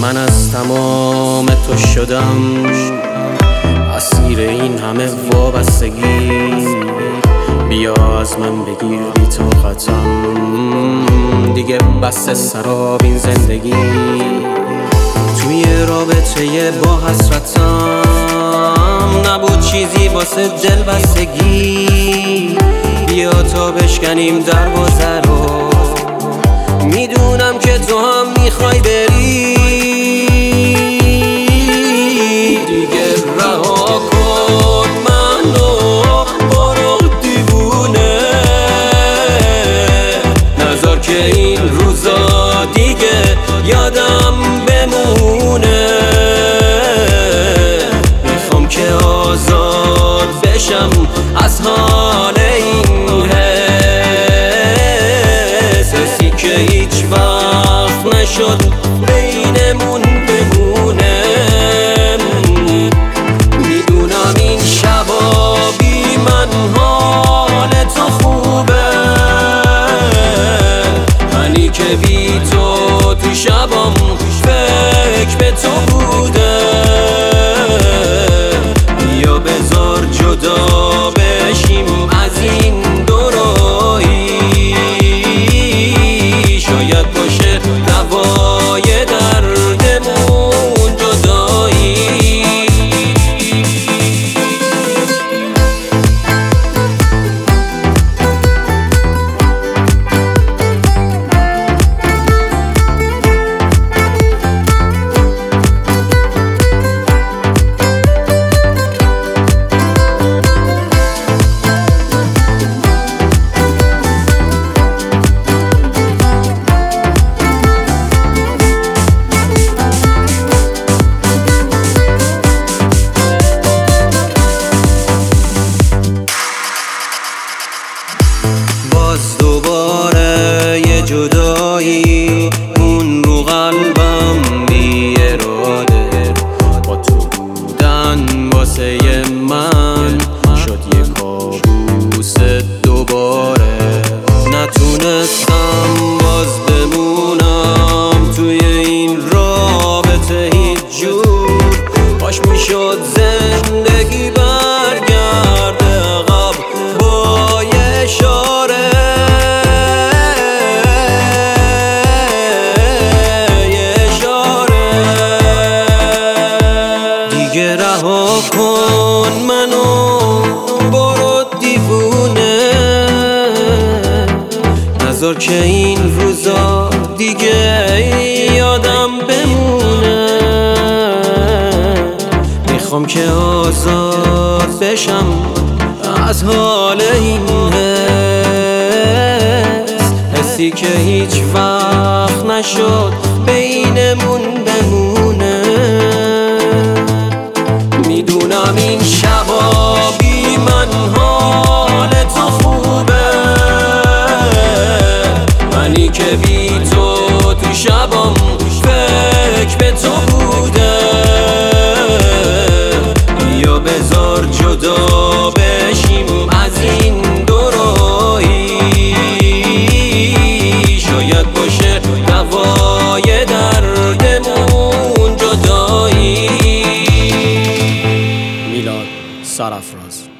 من از تمام تو شدم، اسیر این همه وابستگی. بیا از من بگیر بی طاقتم، دیگه بس سراب این زندگی. توی رابطه با حسرتم نبود چیزی واسه دل بستگی. بیا تا بشکنیم دروازه رو، میدونم که تو هم میخوای بری. دیگه رها کن منو، برو دیوونه، نذار که این روزا دیگه یادم بمونه. میخوام که آزاد بشم از حال این حسی که هیچ وقت نشد بینمون بمونه. میدونم این شبا بی من حال تو خوبه، منی که بی تو شبام فکر به تو بوده. یا بذار جدا بشیم از این دوراهی، شاید باشه دوای دردمون جدایی. باز دوباره یه جدایی اون رو قلبم بی اراده. با تو بودن واسه من شد یه کابوس دوباره. نتونستم باز بمونم توی این رابطه هیچ جور. باش میشد زندگی برگرده عقب با یه اشاره. دیگه رها کن منو، برو دیوونه، نذار که این روزا دیگه یادم بمونه. میخوام که آزاد بشم از حال این حسی که هیچ وقت نشد بینمون بمونه. میدونم این شبا بی من حال تو خوبه، منی که بی تو شبام فکر به تو بوده. یا بذار جدا بشیم از این دوراهی، شاید باشه دوای دردمون جدایی. میلاد سرافراز.